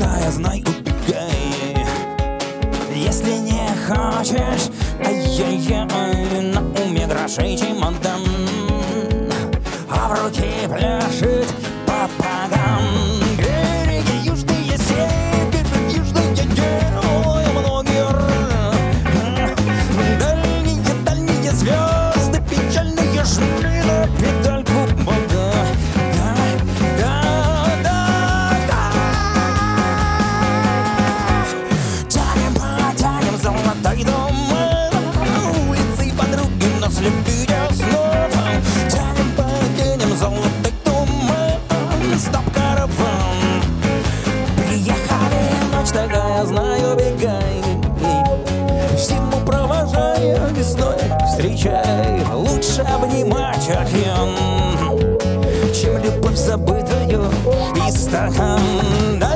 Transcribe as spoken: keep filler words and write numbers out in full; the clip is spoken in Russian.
такая, знай, убегай. Если не хочешь, ай-яй-яй, на уме грошей чемодан, а в руке пляшет попаган. Береги южные, север, южные, делаю многие дальние, дальние звезды, печальные жмы на педальку бока. Да, да, да, да. Тянем, потянем золотой дом, улицы подруги нас любят снова. Тянем, потянем золотой дом, стоп-караван. Приехали, ночь такая, знаю, бегай. Всему провожай, весной встречай. Лучше обнимать океан, чем любовь забытую и стакан.